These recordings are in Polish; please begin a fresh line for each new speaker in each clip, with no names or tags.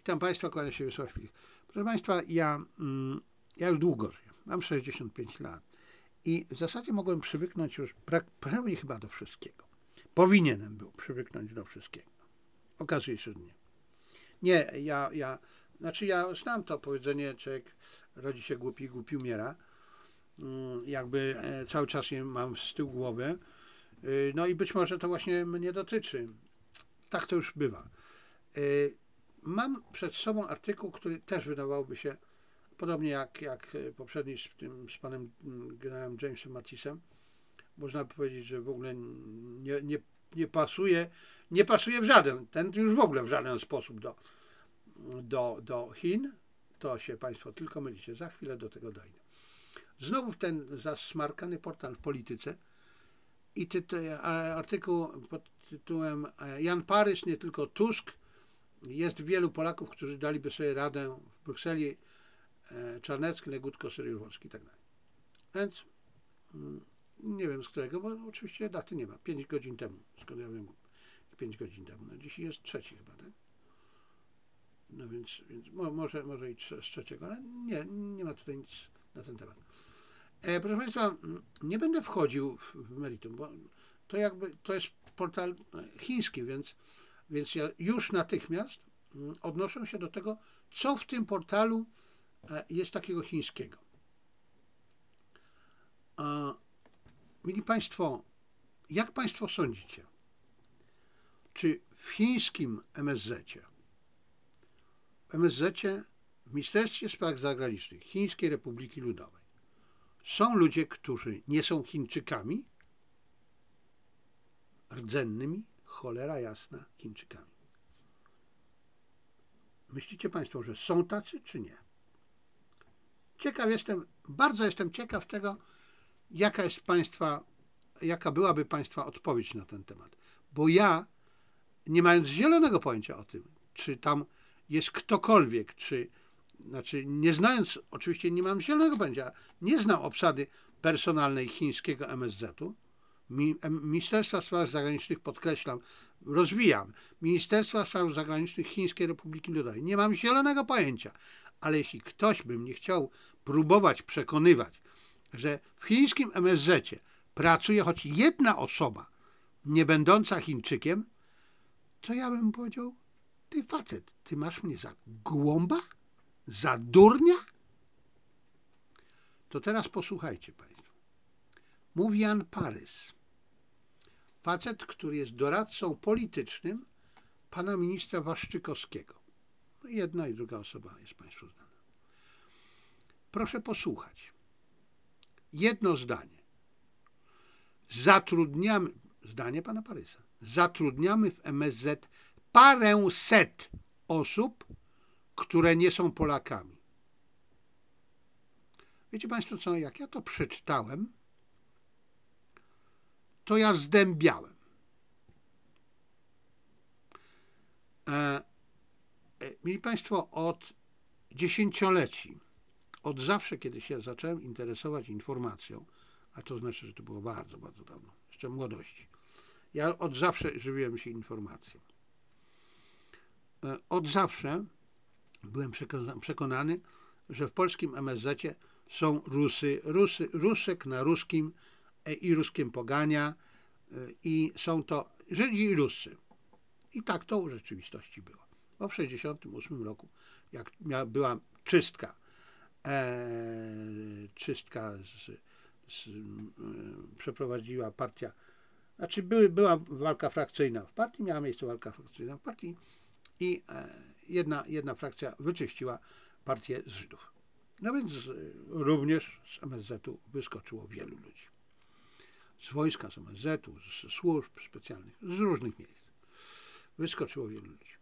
Witam Państwa, kłania się Wiesław Śpich. Proszę Państwa, ja już długo żyję. Mam 65 lat i w zasadzie mogłem przywyknąć już prawie chyba do wszystkiego. Powinienem był przywyknąć do wszystkiego. Okazuje się, że nie. Nie, ja znam to powiedzenie, człowiek rodzi się głupi, głupi umiera. Jakby cały czas je mam z tyłu głowy. No i być może to właśnie mnie dotyczy. Tak to już bywa. Mam przed sobą artykuł, który też wydawałoby się, podobnie jak poprzedni z panem generałem Jamesem Mattisem, można by powiedzieć, że w ogóle nie pasuje w żaden, ten już w ogóle w żaden sposób do Chin. To się Państwo tylko mylicie. Za chwilę do tego dojdę. Znowu w ten zasmarkany portal w polityce i artykuł pod tytułem Jan Parys, nie tylko Tusk. Jest wielu Polaków, którzy daliby sobie radę w Brukseli, Czarnecki, Legutko, Seryjowski i tak dalej. Więc nie wiem z którego, bo oczywiście daty nie ma. 5 godzin temu, skąd ja wiem, 5 godzin temu. No dzisiaj jest 3 chyba, tak? No więc może i z 3, ale nie ma tutaj nic na ten temat. Proszę Państwa, nie będę wchodził w meritum, bo to jest portal chiński, więc ja już natychmiast odnoszę się do tego, co w tym portalu jest takiego chińskiego. Mili Państwo, jak Państwo sądzicie, czy w chińskim MSZ-cie, w Ministerstwie Spraw Zagranicznych Chińskiej Republiki Ludowej są ludzie, którzy nie są Chińczykami, rdzennymi, cholera jasna Chińczykami? Myślicie Państwo, że są tacy, czy nie? Bardzo jestem ciekaw tego, jaka byłaby Państwa odpowiedź na ten temat. Bo ja, nie mając zielonego pojęcia o tym, czy tam jest ktokolwiek, nie znając, oczywiście nie mam zielonego pojęcia, nie znam obsady personalnej chińskiego MSZ-u, Ministerstwa Spraw Zagranicznych, podkreślam, rozwijam, Ministerstwa Spraw Zagranicznych Chińskiej Republiki Ludowej. Nie mam zielonego pojęcia, ale jeśli ktoś by mnie chciał próbować przekonywać, że w chińskim MSZ-cie pracuje choć jedna osoba nie będąca Chińczykiem, to ja bym powiedział, ty facet, ty masz mnie za głąba? Za durnia? To teraz posłuchajcie Państwo. Mówi Jan Parys, facet, który jest doradcą politycznym pana ministra Waszczykowskiego. Jedna i druga osoba jest Państwu znana. Proszę posłuchać. Jedno zdanie. Zdanie pana Parysa. Zatrudniamy w MSZ paręset osób, które nie są Polakami. Wiecie Państwo co, jak ja to przeczytałem, to ja zdębiałem. Mili Państwo, od dziesięcioleci, od zawsze, kiedy się zacząłem interesować informacją, a to znaczy, że to było bardzo, bardzo dawno, jeszcze w młodości, ja od zawsze żywiłem się informacją. Od zawsze byłem przekonany, że w polskim MSZ-cie są Rusek na ruskim i ruskiem pogania i są to Żydzi i Ruscy. I tak to w rzeczywistości było. Bo w 1968 roku, jak była czystka, przeprowadziła partia, znaczy była walka frakcyjna w partii, miała miejsce walka frakcyjna w partii i jedna frakcja wyczyściła partię z Żydów. No więc również z MSZ-u wyskoczyło wielu ludzi. Z wojska, z MSZ-u, z służb specjalnych, z różnych miejsc. Wyskoczyło wielu ludzi.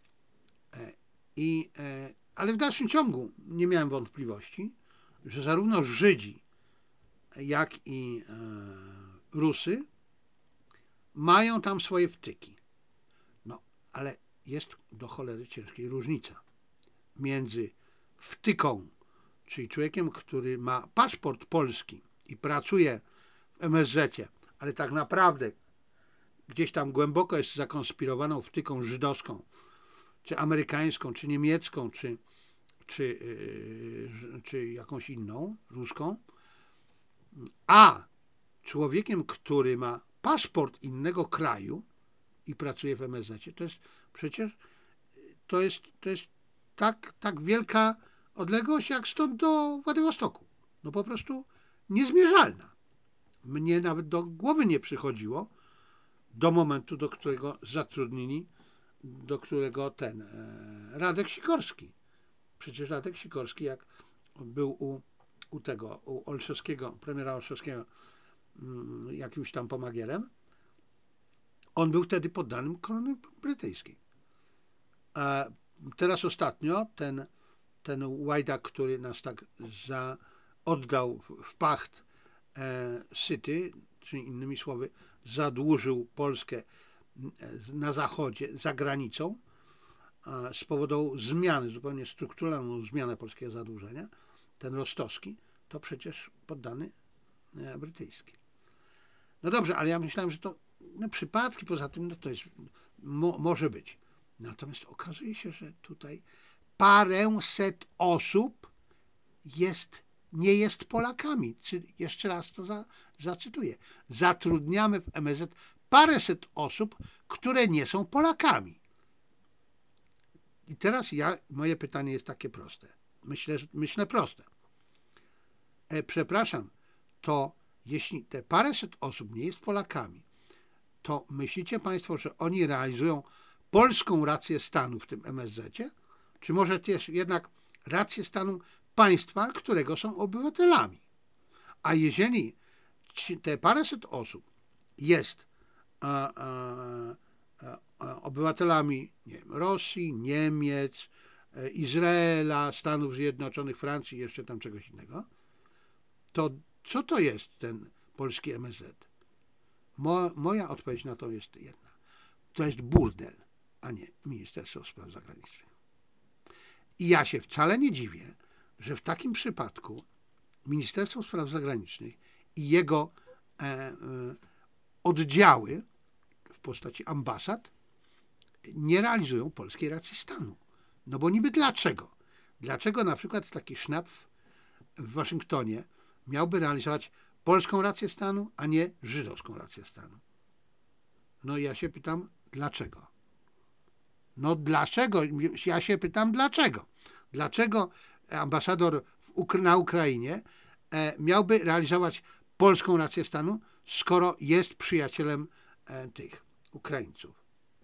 Ale w dalszym ciągu nie miałem wątpliwości, że zarówno Żydzi, jak i Rusy mają tam swoje wtyki. No, ale jest do cholery ciężkiej różnica między wtyką, czyli człowiekiem, który ma paszport polski i pracuje w MSZ-cie, ale tak naprawdę gdzieś tam głęboko jest zakonspirowaną wtyką żydowską, czy amerykańską, czy niemiecką, czy jakąś inną, ruską, a człowiekiem, który ma paszport innego kraju i pracuje w MSZ, to jest przecież to jest tak wielka odległość jak stąd do Władywostoku. No po prostu niezmierzalna. Mnie nawet do głowy nie przychodziło do momentu, do którego zatrudnili, do którego Radek Sikorski. Przecież Radek Sikorski, jak był u Olszewskiego, premiera Olszewskiego, jakimś tam pomagierem, on był wtedy poddanym korony brytyjskiej. A teraz ostatnio ten łajdak, który nas tak oddał w pacht City, czyli innymi słowy zadłużył Polskę na zachodzie, za granicą, spowodował zmiany, zupełnie strukturalną zmianę polskiego zadłużenia, ten Rostowski, to przecież poddany brytyjski. No dobrze, ale ja myślałem, że to przypadki, poza tym to jest, może być. Natomiast okazuje się, że tutaj paręset osób nie jest Polakami. Jeszcze raz to zacytuję. Zatrudniamy w MSZ paręset osób, które nie są Polakami. I teraz moje pytanie jest takie proste. Myślę proste. Przepraszam, to jeśli te paręset osób nie jest Polakami, to myślicie Państwo, że oni realizują polską rację stanu w tym MSZ-cie? Czy może też jednak rację stanu państwa, którego są obywatelami? A jeżeli te paręset osób jest obywatelami, nie wiem, Rosji, Niemiec, Izraela, Stanów Zjednoczonych, Francji, jeszcze tam czegoś innego, to co to jest ten polski MSZ? Moja odpowiedź na to jest jedna. To jest burdel, a nie Ministerstwo Spraw Zagranicznych. I ja się wcale nie dziwię, że w takim przypadku Ministerstwo Spraw Zagranicznych i jego oddziały w postaci ambasad nie realizują polskiej racji stanu. No bo niby dlaczego? Dlaczego na przykład taki sznapf w Waszyngtonie miałby realizować polską rację stanu, a nie żydowską rację stanu? No ja się pytam, dlaczego? No dlaczego? Ja się pytam, dlaczego? Dlaczego ambasador na Ukrainie miałby realizować polską rację stanu, skoro jest przyjacielem tych Ukraińców?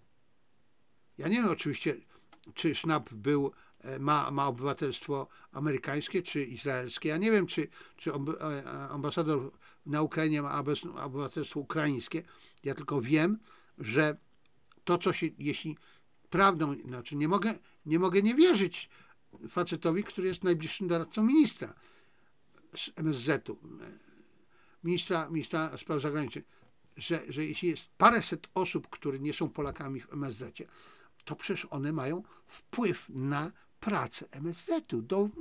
Ja nie wiem oczywiście, czy Sznap ma obywatelstwo amerykańskie czy izraelskie. Ja nie wiem, czy ambasador na Ukrainie ma obywatelstwo ukraińskie. Ja tylko wiem, że to, jeśli prawdą, znaczy nie mogę nie wierzyć facetowi, który jest najbliższym doradcą ministra z MSZ-u, ministra spraw zagranicznych, że jeśli jest paręset osób, które nie są Polakami w MSZ-cie, to przecież one mają wpływ na pracę MSZ-u. W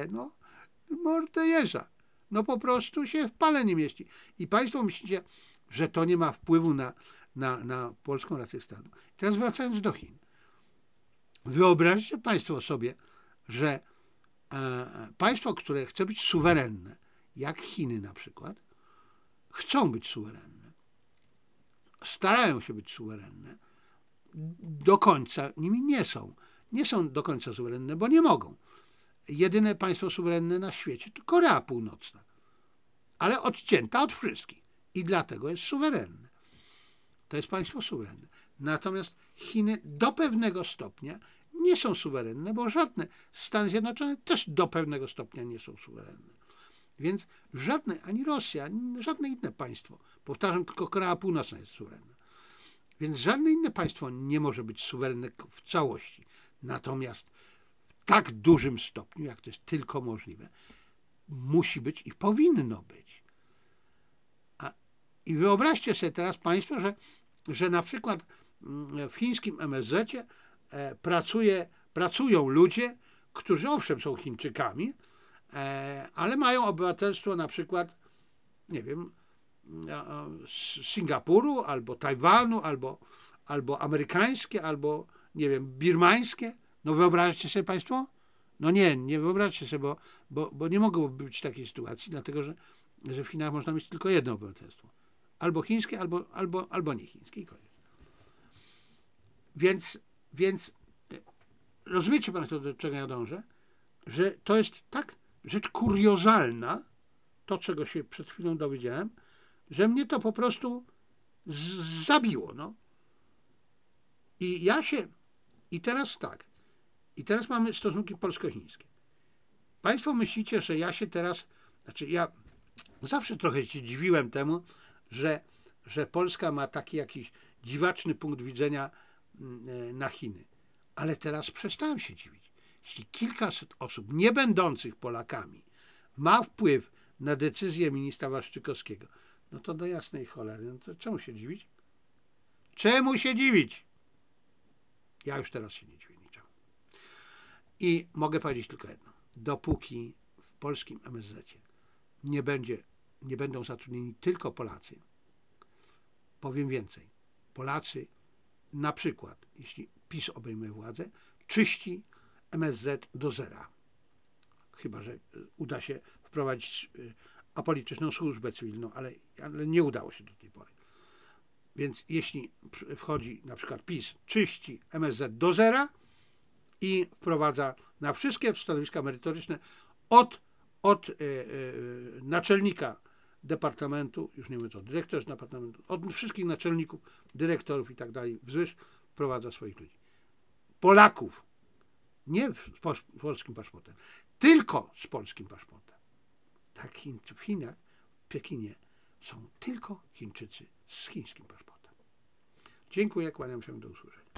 mordę jeża. No po prostu się w pale nie mieści. I Państwo myślicie, że to nie ma wpływu na polską rację stanu. Teraz wracając do Chin. Wyobraźcie Państwo sobie, że państwo, które chce być suwerenne, jak Chiny na przykład, chcą być suwerenne, starają się być suwerenne, do końca nimi nie są. Nie są do końca suwerenne, bo nie mogą. Jedyne państwo suwerenne na świecie to Korea Północna, ale odcięta od wszystkich i dlatego jest suwerenne. To jest państwo suwerenne. Natomiast Chiny do pewnego stopnia nie są suwerenne, bo żadne Stany Zjednoczone też do pewnego stopnia nie są suwerenne. Więc ani Rosja, ani żadne inne państwo, powtarzam, tylko Korea Północna jest suwerenna. Więc żadne inne państwo nie może być suwerenne w całości. Natomiast w tak dużym stopniu, jak to jest tylko możliwe, musi być i powinno być. I wyobraźcie sobie teraz Państwo, że na przykład w chińskim MSZ-cie pracują ludzie, którzy owszem są Chińczykami, ale mają obywatelstwo na przykład, nie wiem, z Singapuru, albo Tajwanu, albo amerykańskie, albo nie wiem, birmańskie? No wyobraźcie sobie Państwo? No nie wyobraźcie sobie, bo nie mogłoby być takiej sytuacji, dlatego że w Chinach można mieć tylko jedno obywatelstwo. Albo chińskie, albo nie chińskie. I koniec. Więc rozumiecie Państwo, do czego ja dążę? Że to jest tak rzecz kuriozalna, to czego się przed chwilą dowiedziałem, że mnie to po prostu zabiło. No. I teraz tak, i teraz mamy stosunki polsko-chińskie. Państwo myślicie, że ja się teraz, znaczy ja zawsze trochę się dziwiłem temu, że Polska ma taki jakiś dziwaczny punkt widzenia na Chiny. Ale teraz przestałem się dziwić. Jeśli kilkaset osób, nie będących Polakami, ma wpływ na decyzję ministra Waszczykowskiego, no to do jasnej cholery, no to czemu się dziwić? Czemu się dziwić? Ja już teraz się nie dziwię niczemu. I mogę powiedzieć tylko jedno. Dopóki w polskim MSZ-cie nie będą zatrudnieni tylko Polacy, powiem więcej. Polacy na przykład, jeśli PiS obejmie władzę, czyści MSZ do zera. Chyba że uda się wprowadzić apolityczną służbę cywilną, ale nie udało się do tej pory. Więc jeśli wchodzi na przykład PiS, czyści MSZ do zera i wprowadza na wszystkie stanowiska merytoryczne od naczelnika departamentu, już nie mówię co, dyrektor departamentu, od wszystkich naczelników, dyrektorów i tak dalej, wzwyż wprowadza swoich ludzi. Polaków, nie z polskim paszportem, tylko z polskim paszportem. Tak w Chinach, w Pekinie są tylko Chińczycy z chińskim paszportem. Dziękuję, kłaniam się, do usłyszenia.